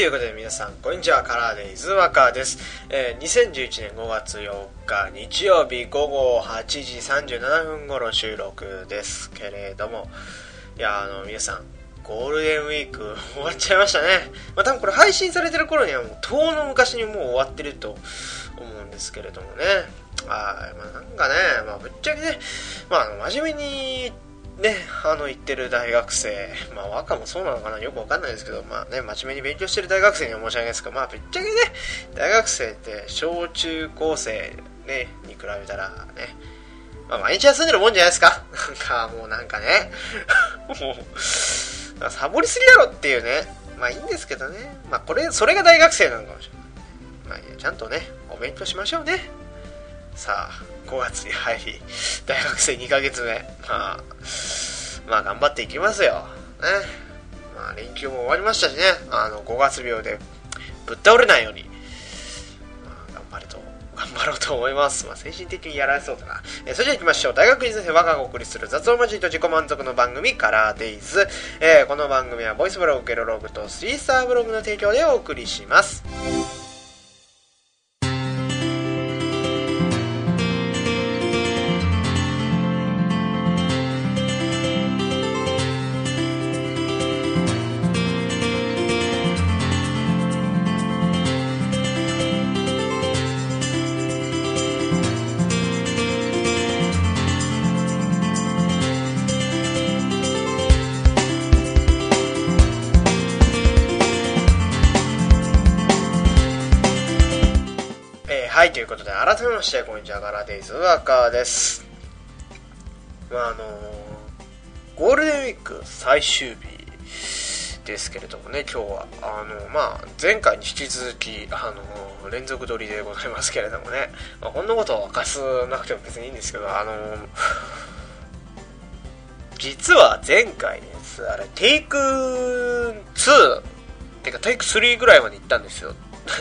ということで皆さんこんにちは、カラーデイズワカーです。2011年5月4日日曜日午後8時37分頃収録ですけれども、いや皆さんゴールデンウィーク終わっちゃいましたね。多分これ配信されてる頃にはもう遠の昔にもう終わってると思うんですけれどもね。なんかね、ぶっちゃけね、真面目にね、行ってる大学生、和歌もそうなのかな、よくわかんないですけど、真面目に勉強してる大学生には申し訳ないですけど、ぶっちゃけね、大学生って小中高生ね、に比べたらね、毎日休んでるもんじゃないですか。なんかね、もう、サボりすぎだろっていうね、いいんですけどね、それが大学生なのかもしれない。ちゃんとね、お勉強しましょうね。さあ、5月に入り、大学生2ヶ月目。頑張っていきますよ。ね。連休も終わりましたしね、5月病でぶっ倒れないように、頑張ろうと思います。精神的にやられそうだな。それじゃあ行きましょう。大学院生和歌がお送りする雑音交じりと自己満足の番組、カラーデイズ。この番組はボイスブログ、ゲロログとスリースターブログの提供でお送りします。はい、ということで改めましてこんにちは、カラーデイズワーカーです。ゴールデンウィーク最終日ですけれどもね、今日は前回に引き続き連続撮りでございますけれどもね、こんなことを明かすなくても別にいいんですけど、実は前回ですテイク2ってかテイク3ぐらいまで行ったんですよ。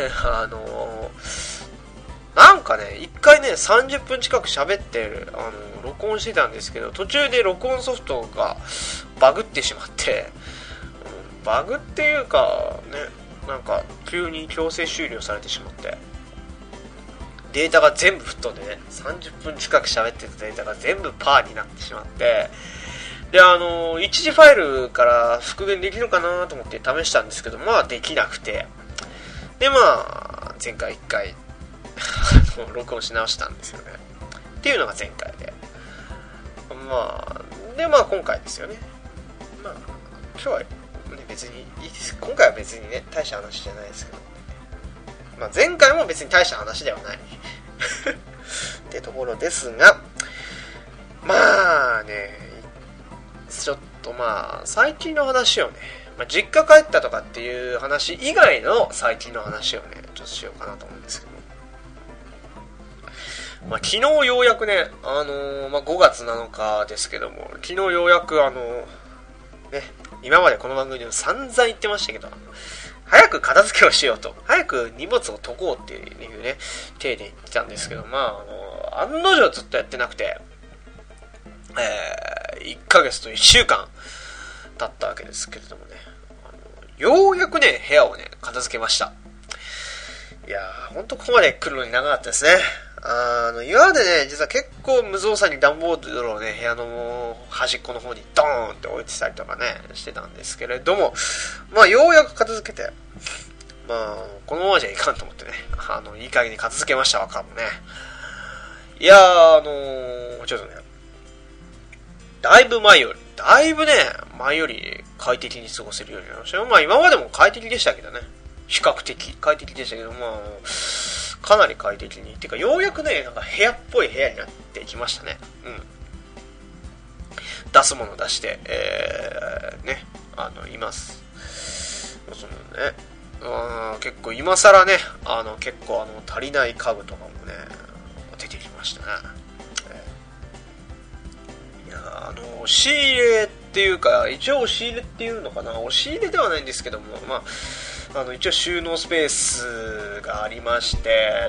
なんかね、一回ね、30分近く喋って録音してたんですけど、途中で録音ソフトがバグってしまって、バグっていうかね、なんか急に強制終了されてしまって、データが全部吹っ飛んでね、30分近く喋ってたデータが全部パーになってしまって、で、一時ファイルから復元できるかなと思って試したんですけど、できなくて、で、前回一回録音し直したんですよねっていうのが前回で、今回ですよね。今日は、ね、別にいいです。今回は別にね、大した話じゃないですけど、前回も別に大した話ではないってところですが、ちょっと最近の話をね、実家帰ったとかっていう話以外の最近の話をね、ちょっとしようかなと思うんですけど、昨日ようやくね、5月7日ですけども、昨日ようやく今までこの番組でも散々言ってましたけど、早く片付けをしようと、早く荷物を解こうっていうね、体で言ってたんですけど、案の定ずっとやってなくて、1ヶ月と1週間経ったわけですけれどもね、ようやくね、部屋をね、片付けました。いやー、ほんとここまで来るのに長かったですね。今までね、実は結構無造作に段ボールをね、部屋の端っこの方にドーンって置いてたりとかね、してたんですけれども、ようやく片付けて、このままじゃいかんと思ってね、いい加減に片付けましたわ、かもね。いやー、ちょっとね、だいぶ前より快適に過ごせるようになりましたよ。今までも快適でしたけどね、比較的快適でしたけど、かなり快適に、てかようやくね、なんか部屋っぽい部屋になってきましたね。出すもの出して、います。結構今更ね、結構足りない家具とかもね、出てきましたね。押し入れっていうか、一応押し入れっていうのかな、押し入れではないんですけども、一応収納スペースがありまして、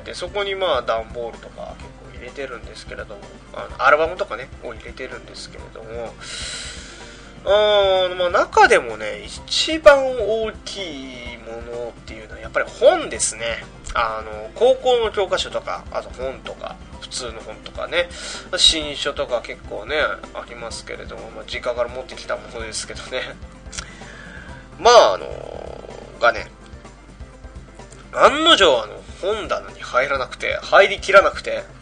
でそこに段ボールとか結構入れてるんですけれども、アルバムとかねを入れてるんですけれども、中でもね一番大きいものっていうのはやっぱり本ですね。高校の教科書とか、あと本とか、普通の本とかね、新書とか結構ね、ありますけれども、実家から持ってきたものですけどね。がね、案の定本棚に入りきらなくて、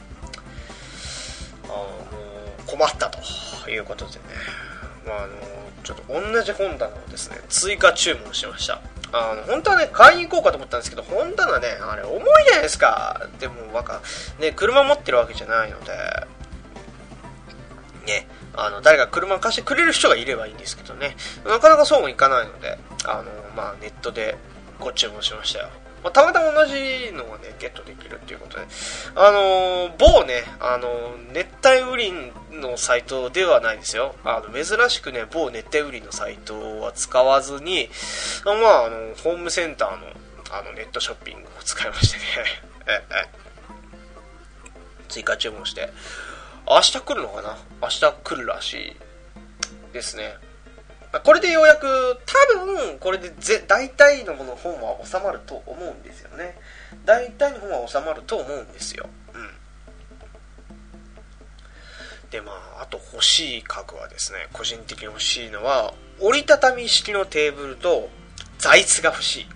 困ったということでね、ちょっと同じ本棚をですね、追加注文しました。本当はね、買いに行こうかと思ったんですけど、本棚ね、あれ重いじゃないですか。でもね、車持ってるわけじゃないので、ね、誰か車貸してくれる人がいればいいんですけどね、なかなかそうもいかないので、ネットでご注文しましたよ。たまたま同じのがね、ゲットできるっていうことで、某ね、熱帯雨林のサイトではないですよ。珍しくね、某熱帯雨林のサイトは使わずに、ホームセンターの、ネットショッピングを使いましてね、追加注文して、明日来るのかな？明日来るらしいですね。これでようやく、多分これで大体の本は収まると思うんですよね。大体の本は収まると思うんですよ。で、あと欲しい家具はですね、個人的に欲しいのは、折りたたみ式のテーブルと座椅子が欲しい。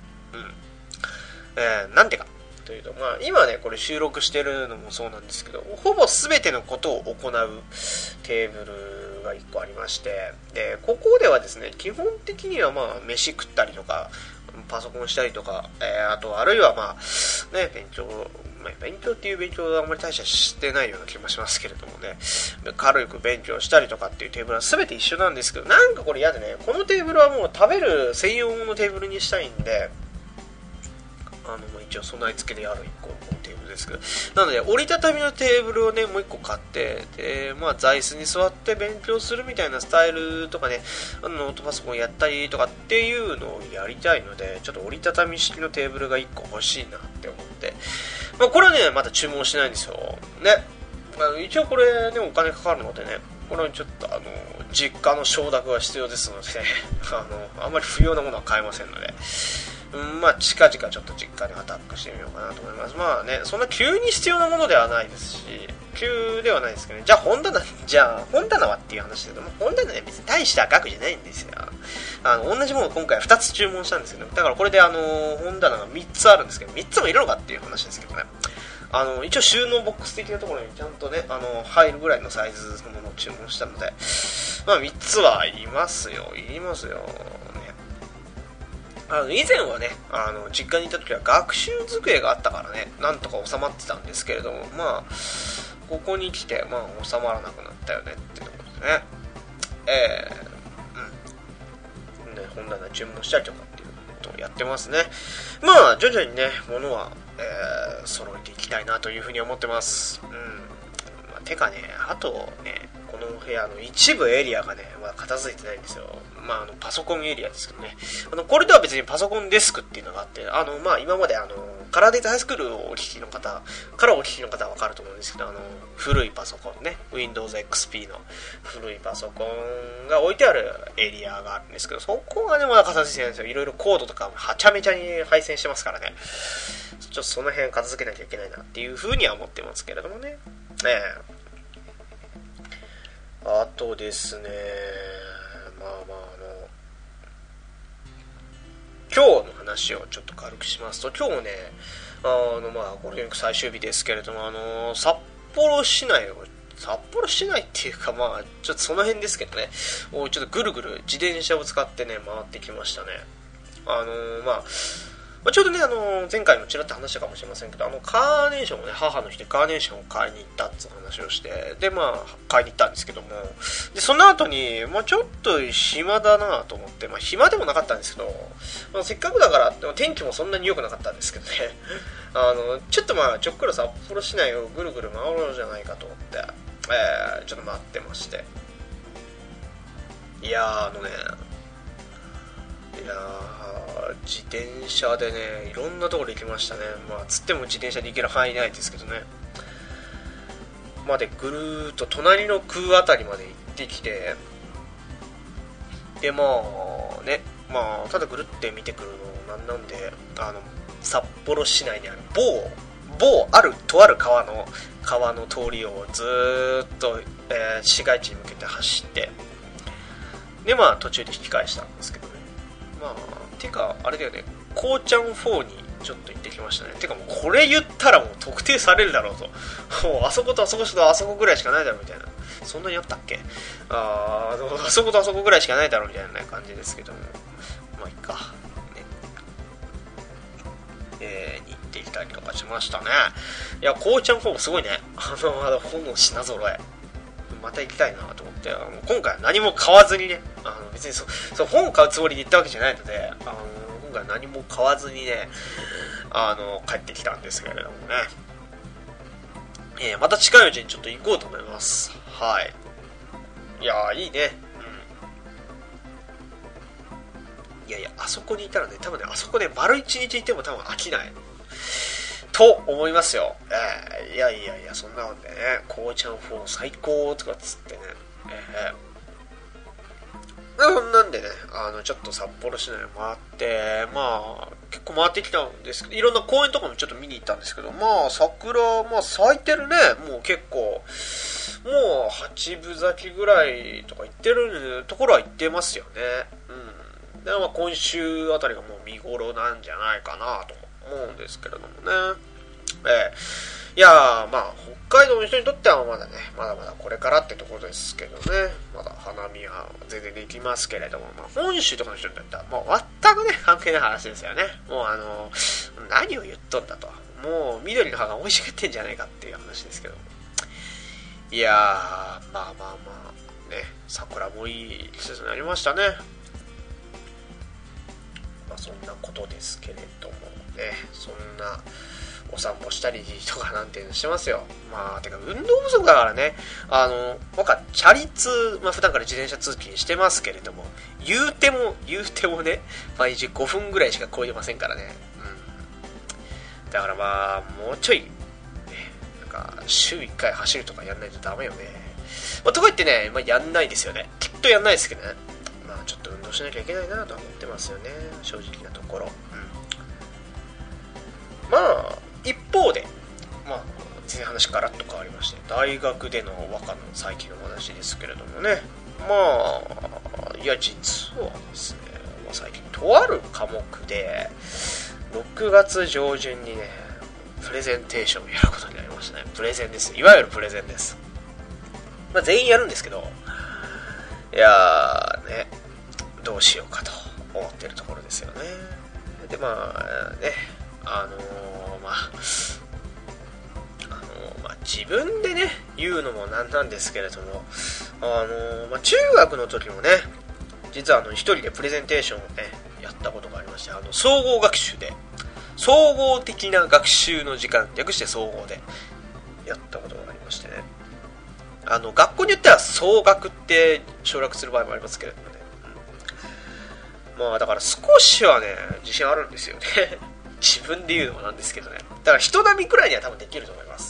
なんでかというと、今ね、これ収録してるのもそうなんですけど、ほぼ全てのことを行うテーブルが1個ありまして、で、ここではですね、基本的には飯食ったりとか、パソコンしたりとか、あるいは勉強っていう勉強はあんまり大したしてないような気もしますけれどもね、軽く勉強したりとかっていうテーブルは全て一緒なんですけど、なんかこれ嫌でね、このテーブルはもう食べる専用のテーブルにしたいんで、一応備え付けである1個のテーブルですけど、なので折りたたみのテーブルをねもう1個買って、で座椅子に座って勉強するみたいなスタイルとかね、ノートパソコンやったりとかっていうのをやりたいので、ちょっと折りたたみ式のテーブルが1個欲しいなって思って、これはねまだ注文しないんですよね。一応これねお金かかるのでね、これはちょっと実家の承諾が必要ですので、ね、あんまり不要なものは買えませんので、近々ちょっと実家にアタックしてみようかなと思います。そんな急に必要なものではないですし、急ではないですけどね。じゃあ本棚はっていう話で、本棚ね、別に大した額じゃないんですよ。同じものを今回2つ注文したんですけど、だからこれで本棚が3つあるんですけど、3つもいるのかっていう話ですけどね。一応収納ボックス的なところにちゃんとね、入るぐらいのサイズのものを注文したので、3つはいりますよ。以前はね、実家にいた時は学習机があったからね、なんとか収まってたんですけれども、ここに来て、収まらなくなったよねってところでね、本棚注文したりとかっていうことをやってますね。徐々にね、物は、揃えていきたいなというふうに思ってます。てかね、あとね、この部屋の一部エリアがね、片付いてないんですよ。パソコンエリアですけどね。これとは別にパソコンデスクっていうのがあって、今までカラーデイズハイスクールをお聞きの方はわかると思うんですけど、古いパソコンね、Windows XP の古いパソコンが置いてあるエリアがあるんですけど、そこがね、まだ片付いてないんですよ。いろいろコードとかはちゃめちゃに配線してますからね。ちょっとその辺片付けなきゃいけないなっていうふうには思ってますけれどもね。あとですね、今日の話をちょっと軽くしますと、今日ね、ゴールデンウィーク最終日ですけれども、札幌市内っていうか、ちょっとその辺ですけどね、ちょっとぐるぐる自転車を使ってね、回ってきましたね。ちょうどね、前回もちらっと話したかもしれませんけど、カーネーションをね、母の日でカーネーションを買いに行ったって話をして、で、買いに行ったんですけども、で、その後に、ちょっと暇だなと思って、暇でもなかったんですけど、せっかくだから、天気もそんなに良くなかったんですけどね、ちょっとちょっくら札幌市内をぐるぐる回ろうじゃないかと思って、ちょっと待ってまして。いや自転車でね、いろんなところ行きましたね。つっても自転車で行ける範囲ないですけどね。でぐるーっと隣の空あたりまで行ってきて、でただぐるって見てくるのなんで札幌市内にあるとある川の通りをずーっと、市街地に向けて走って、でまあ途中で引き返したんですけどね。まあてかあれだよね、こうちゃん4にちょっと行ってきましたね。てかもうこれ言ったらもう特定されるだろうと、もうあそことあそことあそこぐらいしかないだろうみたいな、そんなにあったっけ、あそことあそこぐらいしかないだろうみたいな感じですけども、まあいいかね、に行ってきたりとかしましたね。いや、こうちゃん4もすごいね。本の品揃えまた行きたいなと思って、今回は何も買わずにね、別にそう本買うつもりで行ったわけじゃないので、今回は何も買わずにね、帰ってきたんですけれどもね、また近いうちにちょっと行こうと思います。はい。いやーいいね。いやいや、あそこにいたらね、多分ね、あそこで丸一日いても多分飽きないと思いますよ。いや、そんなもんでね、こうちゃん4最高とかっつってね、なんでね、ちょっと札幌市内回って、まあ、結構回ってきたんですけど、いろんな公園とかもちょっと見に行ったんですけど、まあ、桜、まあ、咲いてるね、もう結構、もう、8分咲きぐらいとか行ってるところは行ってますよね。で、まあ、今週あたりがもう見頃なんじゃないかなと思うんですけれどもね。いやー、まあ北海道の人にとってはまだまだこれからってところですけどね、まだ花見は全然できますけれども、まあ、本州とかの人にとってはもう全くね関係ない話ですよね。もう何を言っとんだと、もう緑の葉が生い茂ってんじゃないかっていう話ですけども、いやー、まあね、桜もいい季節になりましたね。まあそんなことですけれどもね、そんなお散歩したりとかなんていうのしてますよ。まあてか運動不足だからね、僕はチャリ通、まあ普段から自転車通勤してますけれども、言うてもね、毎日5分ぐらいしか超えてませんからね。だからまあもうちょいね、なんか週1回走るとかやんないとダメよね。まあとか言ってね、まあやんないですよね。きっとやんないですけどね。まあちょっと運動しなきゃいけないなとは思ってますよね、正直なところ。まあ一方で、まあ全然話ガラッと変わりまして、大学での和歌の最近の話ですけれどもね、まあいや実はですね、まあ、最近とある科目で6月上旬にねプレゼンテーションをやることになりましたね。プレゼンです。いわゆるプレゼンです。まあ全員やるんですけど、いやーね、どうしようかと思ってるところですよね。でまあね、自分でね言うのもなんなんですけれども、中学の時もね、実は一人でプレゼンテーションをねやったことがありまして、総合学習で、総合的な学習の時間、略して総合でやったことがありましてね、学校によっては総学って省略する場合もありますけれどもね、まあだから少しはね自信あるんですよね。自分で言うのもなんですけどね、だから人並みくらいには多分できると思います。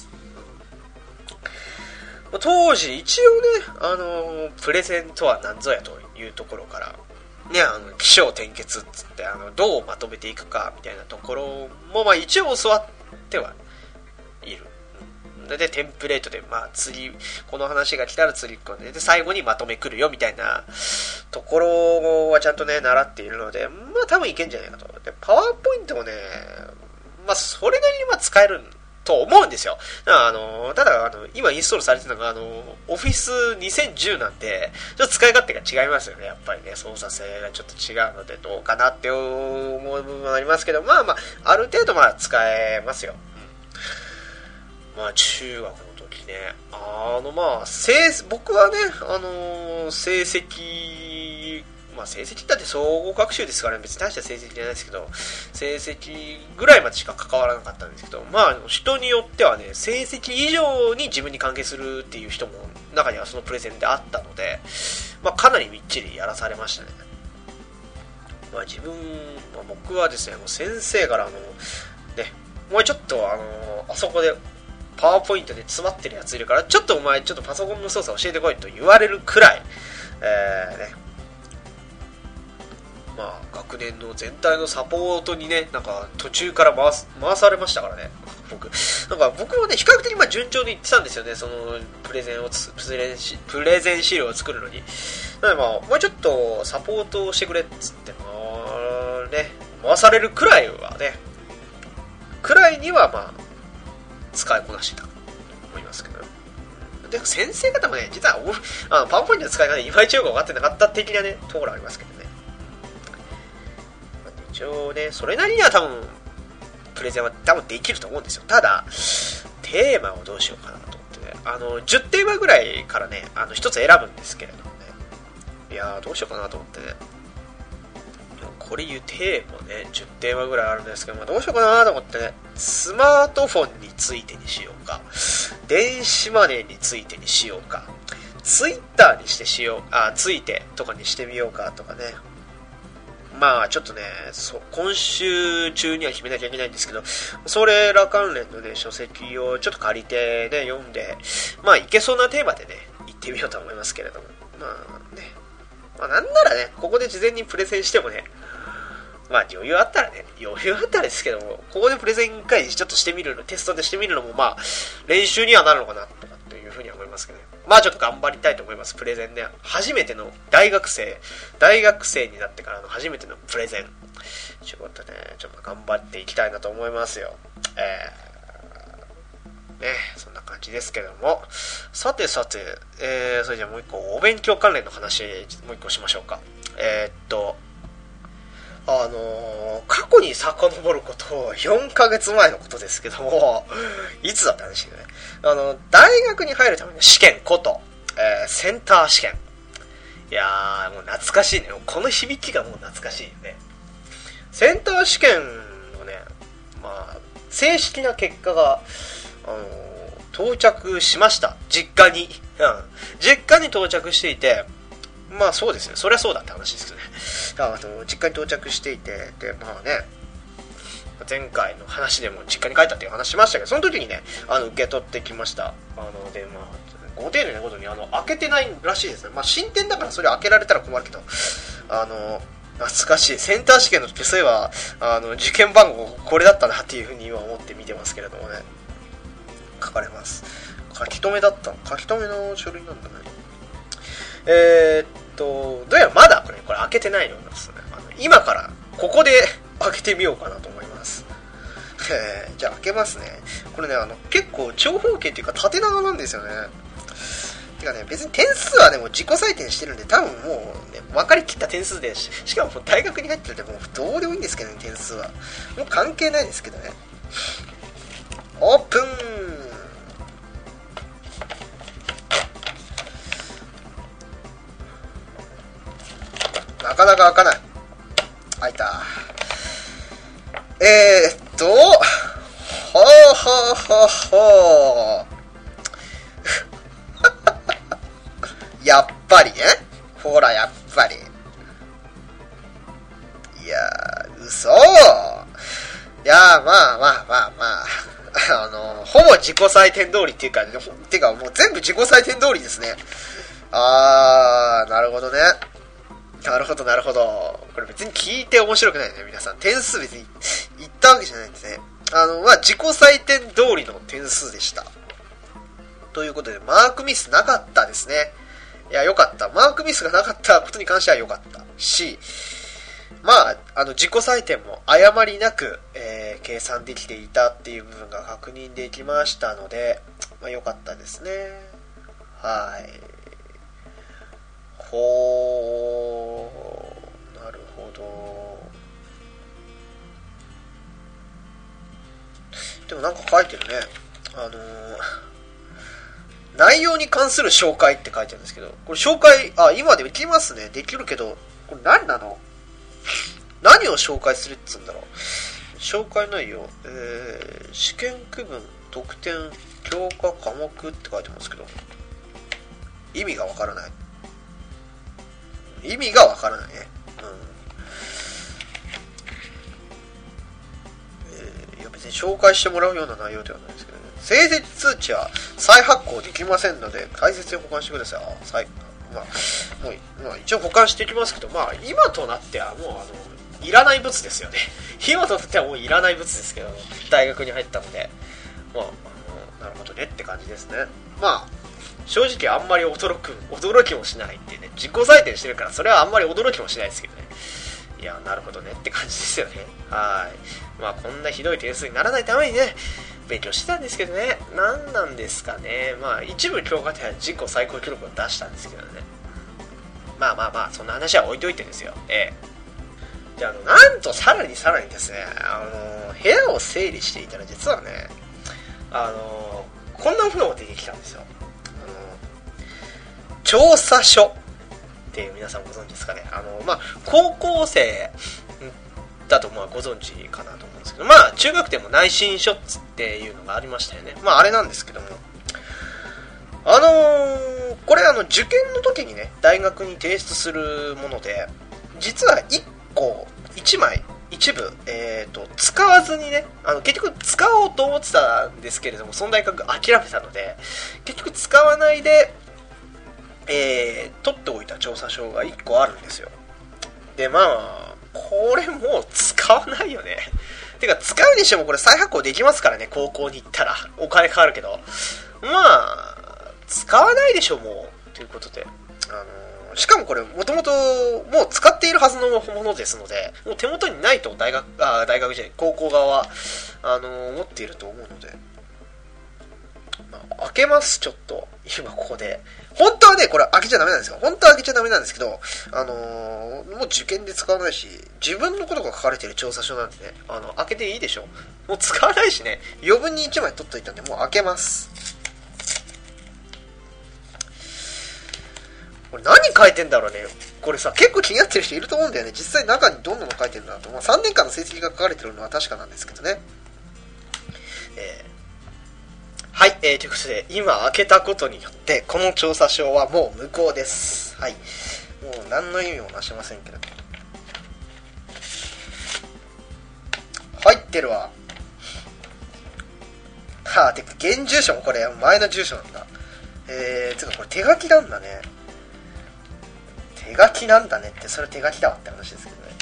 当時一応ね、プレゼンとは何ぞやというところからね、起承転結っつってどうまとめていくかみたいなところもまあ一応教わってはいる。でテンプレートで、まあ次この話が来たら次これで最後にまとめくるよみたいなところはちゃんとね習っているので、まあ多分いけんじゃないかと。でパワーポイントもね、まあそれなりにまあ使えると思うんですよ。ただ今インストールされてるのがオフィス2010なんでちょっと使い勝手が違いますよね。やっぱりね操作性がちょっと違うのでどうかなって思う部分はありますけど、まあある程度まあ使えますよ。まあ中学の時ね、僕はね成績、まあ成績だって総合学習ですからね、別に大した成績じゃないですけど、成績ぐらいまでしか関わらなかったんですけど、まあ人によってはね成績以上に自分に関係するっていう人も中にはそのプレゼンであったので、まあかなりみっちりやらされましたね。まあ僕はですね、先生からもうちょっとあそこでパワーポイントで詰まってるやついるからちょっとお前ちょっとパソコンの操作教えてこいと言われるくらい、 まあ学年の全体のサポートにね、なんか途中から回されましたからね。僕もね比較的順調にいってたんですよね、そのプレゼン資料を作るのに。なのでもうちょっとサポートをしてくれっつって回されるくらいはね、くらいには使いこなしてたと思いますけど。で先生方もね、実はパワーポイントの使い方いまいちよく分かってなかった的なねところありますけどね。一応ね、それなりには多分プレゼンは多分できると思うんですよ。ただテーマをどうしようかなと思ってね、10テーマぐらいからね1つ選ぶんですけれどもね、いやどうしようかなと思ってね、これ言うテーマね10テーマぐらいあるんですけど、どうしようかなと思ってね、スマートフォンについてにしようか、電子マネーについてにしようか、ツイッターにしてついてとかにしてみようかとかね。ちょっとね、今週中には決めなきゃいけないんですけど、それら関連のね書籍をちょっと借りてね読んで、いけそうなテーマでね行ってみようと思いますけれども、なんならねここで事前にプレゼンしてもね、余裕あったらですけども、ここでプレゼン会ちょっとしてみるの、テストでしてみるのも練習にはなるのかなとかっていうふうには思いますけどね。ちょっと頑張りたいと思います。プレゼンね、初めての大学生になってからの初めてのプレゼン、ちょっと頑張っていきたいなと思いますよ。そんな感じですけども、さて、それじゃもう一個お勉強関連の話もう一個しましょうか。過去に遡ること4ヶ月前のことですけども、いつだったんですけどね、大学に入るための試験こと、センター試験。いやーもう懐かしいね、この響きがもう懐かしいよね。センター試験のね、正式な結果が到着しました。実家に到着していて、そうですね、そりゃそうだって話ですけどね。実家に到着していて、で前回の話でも実家に帰ったっていう話しましたけど、その時にね受け取ってきました。でご丁寧なことに開けてないらしいですね。新店だからそれ開けられたら困るけど、懐かしい。センター試験の時そういえば受験番号これだったなっていうふうに今思って見てますけれどもね、書かれます。書き留めの書類なんだね。どうやらまだこれ開けてないようですね。今からここで開けてみようかなと思います。じゃあ開けますね。これね結構長方形っていうか縦長なんですよね。てかね、別に点数はねもう自己採点してるんで、多分もうね分かりきった点数で、しかももう大学に入ってるんでもうどうでもいいんですけどね、点数はもう関係ないですけどね。オープン。なかなか開かない。開いた。ほうやっぱりね、ほらやっぱり、いやー嘘。いやーほぼ自己採点通りっていうかもう全部自己採点通りですね。なるほどね。なるほど。これ別に聞いて面白くないね、皆さん。点数別に言ったわけじゃないんですね。自己採点通りの点数でした。ということで、マークミスなかったですね。いや、よかった。マークミスがなかったことに関してはよかったし、自己採点も誤りなく、計算できていたっていう部分が確認できましたので、よかったですね。はい。なるほど。でもなんか書いてるね。内容に関する紹介って書いてあるんですけど、これ紹介、今できますね。できるけど、これ何なの？何を紹介するっつうんだろう。紹介内容、試験区分、得点、教科科目って書いてますけど、意味がわからない。ね。いや別に紹介してもらうような内容ではないですけどね。成績通知は再発行できませんので大切に保管してください。 まあ一応保管していきますけど、まあ今となってはもういらない物ですよね。今となってはもういらない物ですけど、大学に入ったので、まあなるほどねって感じですね。まあ正直あんまり驚きもしないっていうね、自己採点してるからそれはあんまり驚きもしないですけどね。いや、なるほどねって感じですよね。はい。まあこんなひどい点数にならないためにね、勉強してたんですけどね。何なんですかね。まあ一部教科では自己最高記録を出したんですけどね。まあそんな話は置いといてですよ。じゃあなんとさらにですね、部屋を整理していたら実はね、こんなものも出てきたんですよ。調査書っていう皆さんご存知ですかね。高校生だとご存知かなと思うんですけど、中学でも内申書っていうのがありましたよね。あれなんですけども、これ受験の時にね、大学に提出するもので、実は1枚一部、使わずにね、結局使おうと思ってたんですけれども、その大学諦めたので、結局使わないで、取っておいた調査書が1個あるんですよ。で、これもう使わないよね。てか、使うにしてもこれ再発行できますからね、高校に行ったら。お金かかるけど。使わないでしょ、もう。ということで。しかもこれ、もともともう使っているはずのものですので、もう手元にないと大学じゃない、高校側は、思っていると思うので。開けます、ちょっと。今ここで。本当はね、これ開けちゃダメなんですよ。本当は開けちゃダメなんですけど、もう受験で使わないし、自分のことが書かれている調査書なんでね、開けていいでしょ。もう使わないしね、余分に1枚取っといたんで、もう開けます。これ何書いてんだろうね。これさ、結構気になってる人いると思うんだよね。実際中にどんなの書いてるんだと。3年間の成績が書かれてるのは確かなんですけどね。はい、ということで、今開けたことによって、この調査書はもう無効です。はい。もう何の意味もなしませんけれど。入ってるわ。てか、現住所もこれ、前の住所なんだ。つうかこれ手書きなんだね。手書きなんだねって、それ手書きだわって話ですけどね。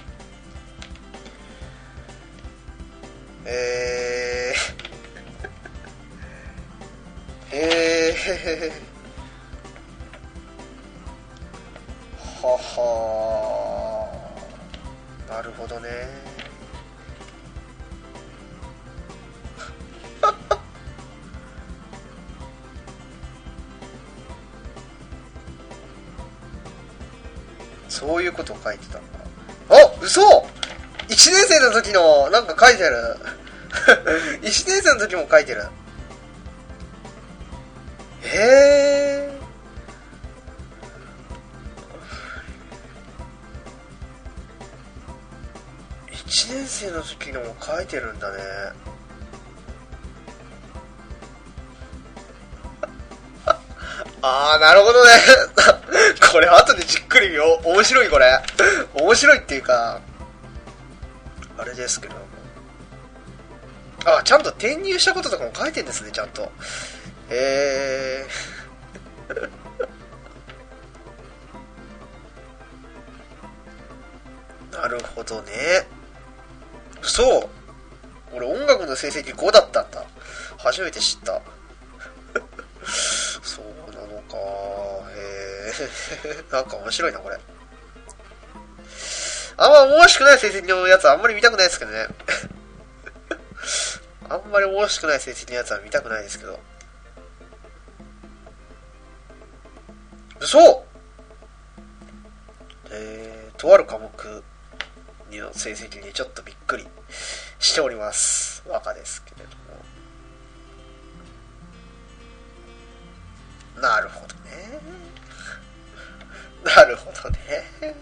ははー、なるほどね。そういうことを書いてたんだ。あ、嘘！ 1 年生の時のなんか書いてある。1年生の時も書いてる。1年生の時のも書いてるんだね。なるほどね。これ後でじっくり見よう。面白いこれ。面白いっていうか、あれですけども。ちゃんと転入したこととかも書いてんですね、ちゃんと。なるほどね。そう。俺音楽の成績5だったんだ。初めて知った。そうなのか。なんか面白いなこれ。あんま面白くない成績のやつはあんまり見たくないですけどね。あんまり面白くない成績のやつは見たくないですけど。そう、とある科目の成績にちょっとびっくりしております。若ですけれども。なるほどね。なるほどね。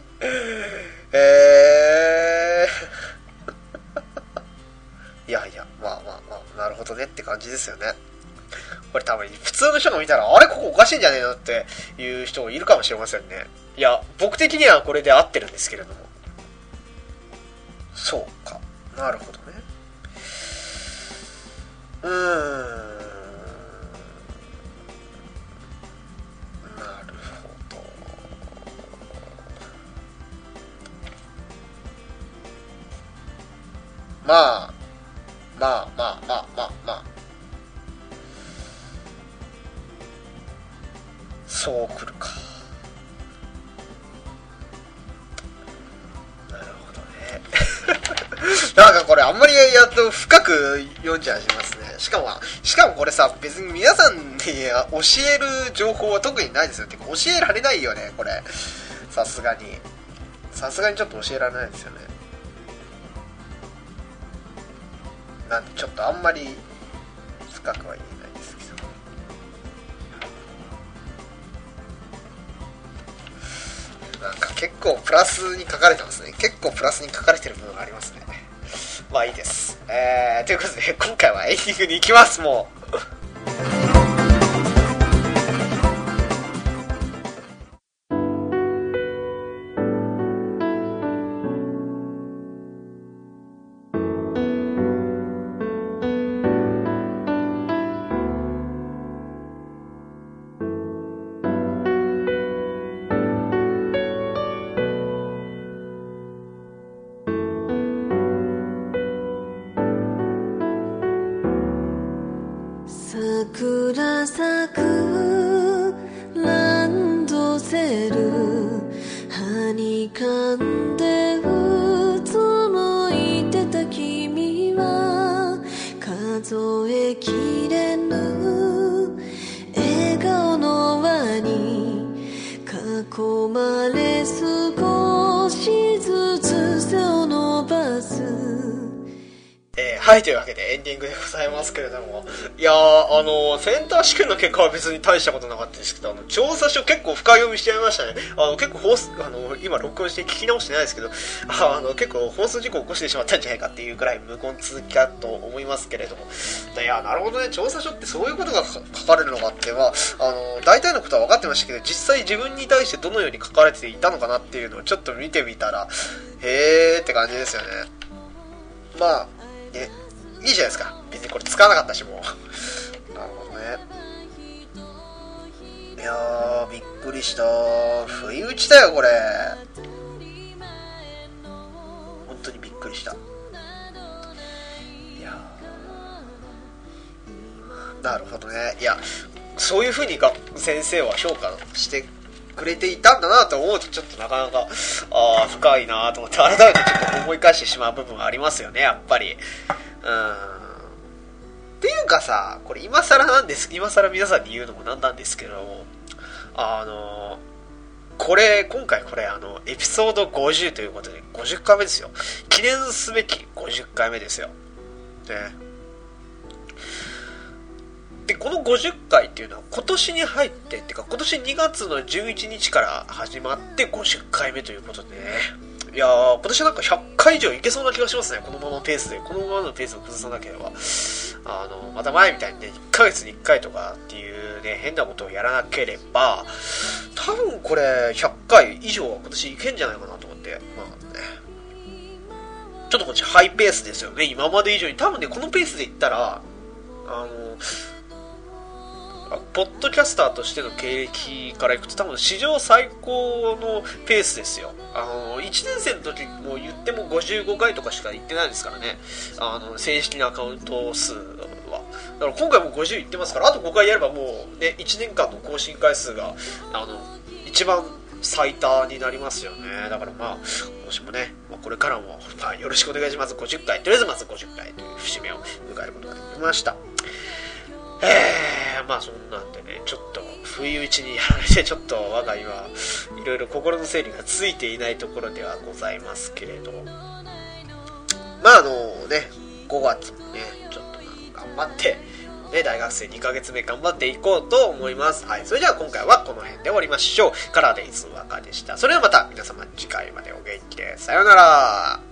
いや、なるほどねって感じですよね。これ多分普通の人が見たら、あれここおかしいんじゃねえのっていう人もいるかもしれませんね。いや、僕的にはこれで合ってるんですけれども。そうか。なるほどね。なるほど。 そうくるか。なるほどね。なんかこれあんまりやっと深く読んじゃいますね。しかもこれさ、別に皆さんに教える情報は特にないですよ。てか教えられないよね、これ。さすがにちょっと教えられないですよね。なんでちょっとあんまり深くは言えないですけど、なんか結構プラスに書かれてますね。結構プラスに書かれてる部分がありますね。まあいいです。ということで今回はエンディングに行きます。もう桜咲くランドセルはにかんでうつむいてた君は数えきれぬ笑顔の輪に囲まれ少しずつ背を伸ばす。 はい、というわけでエンディングでございますけれども、いやー、センター試験の結果は別に大したことなかったですけど、調査書結構深読みしちゃいましたね。結構今録音して聞き直してないですけど、結構放送事故を起こしてしまったんじゃないかっていうくらい無根続きだと思いますけれども、いや、なるほどね、調査書ってそういうことが書かれるのかって、大体のことは分かってましたけど、実際自分に対してどのように書かれていたのかなっていうのをちょっと見てみたら、へーって感じですよね。まあ、ね、いいじゃないですか。別にこれ使わなかったし、もう。なるほどね。いやー、びっくりした。不意打ちだよ、これ。本当にびっくりした。いやー、なるほどね。いや、そういう風に先生は評価してくれていたんだなと思うと、ちょっとなかなか深いなと思って、改めてちょっと思い返してしまう部分はありますよね、やっぱり。っていうかさ、これ今更皆さんに言うのもなんなんですけども、今回これエピソード50ということで50回目ですよ。記念すべき50回目ですよ。ね。で、この50回っていうのは今年に入ってってか、今年2月の11日から始まって50回目ということでね。いやー、今年はなんか100回以上いけそうな気がしますね。このままのペースを崩さなければ。また前みたいにね、1ヶ月に1回とかっていうね、変なことをやらなければ、多分これ100回以上は今年いけんじゃないかなと思って。まあね。ちょっとこっちハイペースですよね。今まで以上に。多分ね、このペースでいったら、ポッドキャスターとしての経歴からいくと多分史上最高のペースですよ。1年生の時も言っても55回とかしか言ってないですからね。正式なアカウント数は。だから今回も50言ってますから、あと5回やればもうね、1年間の更新回数が一番最多になりますよね。だからまあ今年もね、これからもよろしくお願いします。50回、とりあえずまず50回という節目を迎えることができました。まあそんなんでね、ちょっと不意打ちにやられて、ちょっと我が今いろいろ心の整理がついていないところではございますけれど、まあね、5月もね、ちょっと頑張ってね、大学生2ヶ月目頑張っていこうと思います。はい、それでは今回はこの辺で終わりましょう。カラーデイズワカでした。それではまた皆様次回までお元気で、さようなら。